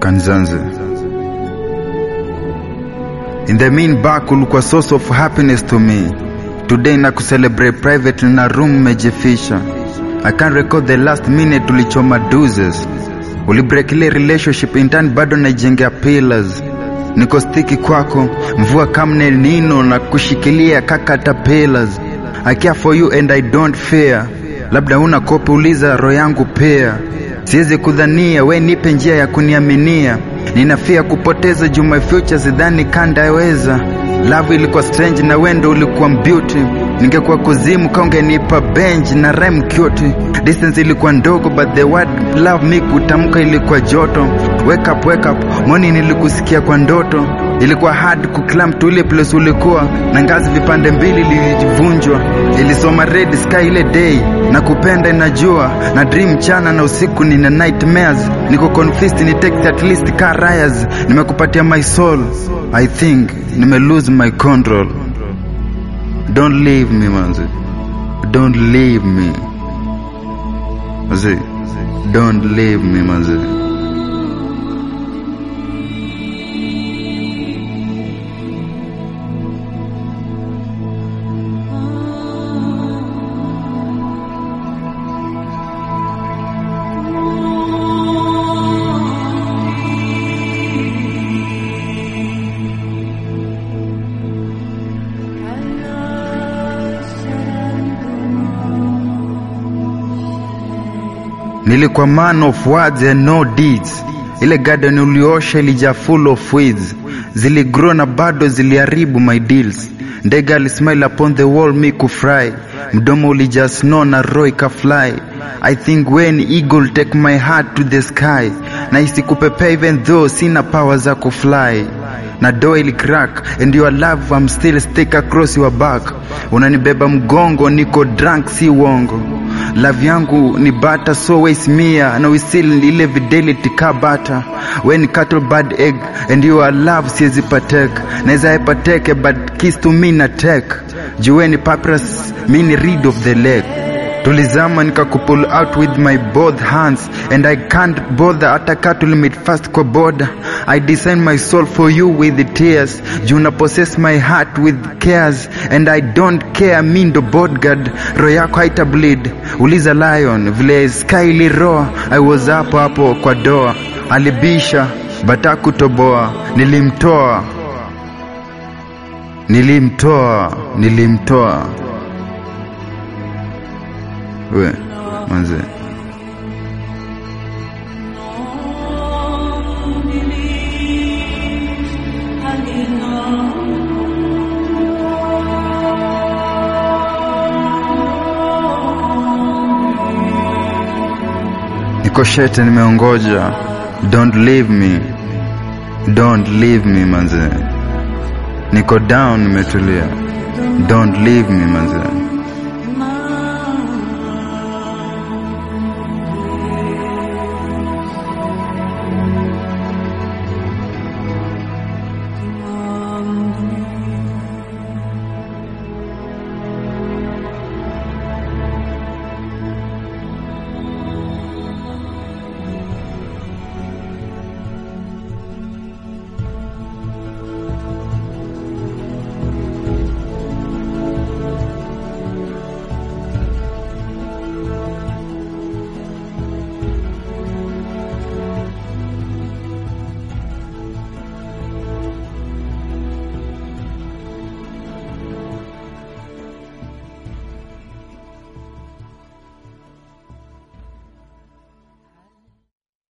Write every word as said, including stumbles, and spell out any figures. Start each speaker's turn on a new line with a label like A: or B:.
A: Kanzanze. In the mean back ulikuwa source of happiness to me. Today na kucelebrate private na room mejifisha. I can't recall the last minute tulichoma dozes. Uli break ile relationship intern bado naijengea pillars. Niko stiki kwako, mvua kamne nino na kushikilia kaka tapillars. I care for you and I don't fear. Labda una kopi uliza roho yangu pia. Siwezi kudhania we nipe njia ya kuniaminia. Ninafia kupoteza juu my future sidhani kandaweza. Love ilikuwa strange na wendo ulikuwa beauty. Ningekuwa kuzimu kaungenipa bench na rhyme cute. Distance ilikuwa ndogo but the word love me kutamka ilikuwa joto. Wake up wake up morning nilikusikia kwa ndoto. Ilikuwa hard kuclimb to ile place ulikuwa. Na ngazi vipande mbili lilivunjwa. Ilisoma red sky ile day. Na kupenda inajua. Na dream chana na usiku nina nightmares. Niko confused ni text at least car rayas. Nimekupatia my soul. I think nime lose my control. Don't leave me manzi. Don't leave me manzi. Don't leave me manzi. Nilikuwa man of words and no deeds. Ile garden uliosha ilija full of weeds. Ziligrow na bado ziliharibu my deals. Ndege alismile upon the wall me kufry. Mdomo ulija snow na roho ikafly. I think when eagle take my heart to the sky. Na isikupepea even though sina power za kufly. Na door ili crack and your love I'm still stick across your back. Unanibeba mgongo niko drunk si wongo. Love yangu ni butter so waste mia. Na we still ile fidelity ka butter. When cattle bad egg and your love siezi pateke. Naeza epateke but kiss to me na take. Juweni papyrus mi ni reed of the leg. Tulizama nikakupull out with my both hands. And I can't bother ataka to limit fast kwa border. I design my soul for you with the tears. Juna possess my heart with cares. And I don't care mindo bodyguard. Roho yako haita bleed. Uliza lion vile sky ili roar. I was hapo hapo kwa doa. Alibisha bata kutoboa. Nilimtoa Nilimtoa Nilimtoa We manze. Niko shete nimeongoja. Don't leave me. Don't leave me manze. Niko down nimetulia. Don't leave me manze.